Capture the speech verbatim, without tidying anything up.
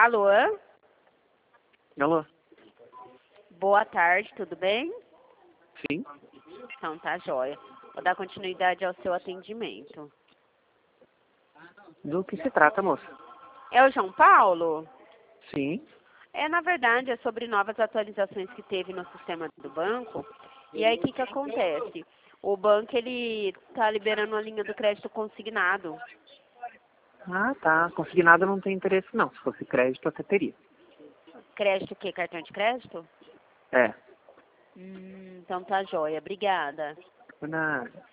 Alô? Alô? Boa tarde, tudo bem? Sim? Então tá jóia. Vou dar continuidade ao seu atendimento. Do que se trata, moça? É o João Paulo? Sim. É, na verdade, é sobre novas atualizações que teve no sistema do banco. E aí, o que que acontece? O banco, ele tá liberando a linha do crédito consignado. Ah, tá. Consignado não tem interesse, não. Se fosse crédito, até teria. Crédito o quê? Cartão de crédito? É. Hum, então tá jóia. Obrigada. Na...